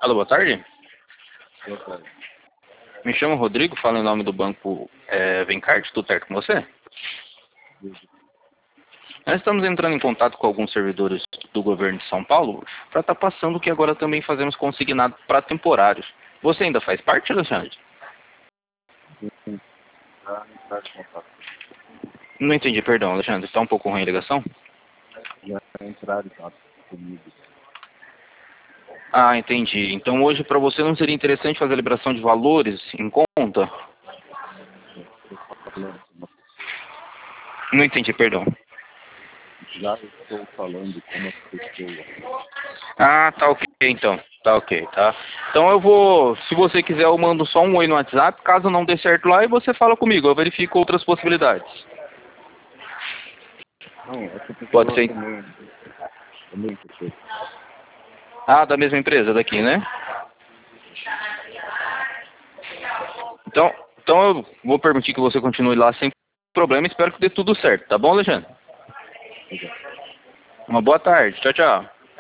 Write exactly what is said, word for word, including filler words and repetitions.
Alô, boa tarde. Boa tarde. Me chamo Rodrigo, falo em nome do banco é, Vencard, tudo certo com você? Nós estamos entrando em contato com alguns servidores do governo de São Paulo para estar passando que agora também fazemos consignado para temporários. Você ainda faz parte, Alexandre? Sim, já entrar em contato. Não entendi, perdão, Alexandre. Está um pouco ruim a ligação? Já entrar em contato comigo. Ah, entendi. Então hoje para você não seria interessante fazer a liberação de valores em conta? Estou falando com uma Não entendi, perdão. Já estou falando com uma pessoa. Ah, tá ok então. Tá ok, tá? Então eu vou, se você quiser eu mando só um oi no WhatsApp, caso não dê certo lá, e você fala comigo, eu verifico outras possibilidades. Não, essa pessoa Pode ser. também, também pessoa. Ah, da mesma empresa daqui, né? Então, então eu vou permitir que você continue lá sem problema, espero que dê tudo certo, tá bom, Alexandre? Uma boa tarde, tchau, tchau.